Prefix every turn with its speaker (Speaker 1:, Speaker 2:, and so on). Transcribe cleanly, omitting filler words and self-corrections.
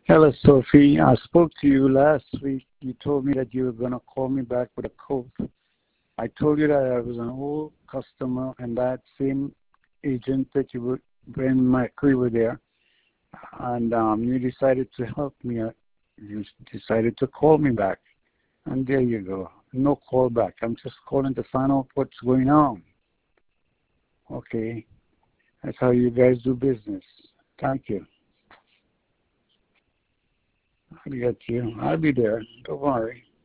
Speaker 1: Hello, Sophie. I spoke to you last week. You told me that you were going to call me back with a quote. I told you that I was an old customer and that same agent that you were when my career were there, and you decided to help me. You decided to call me back, and there you go. No call back. I'm just calling to find out what's going on. Okay, that's how you guys do business. Thank you. I got you. I'll be there. Don't worry.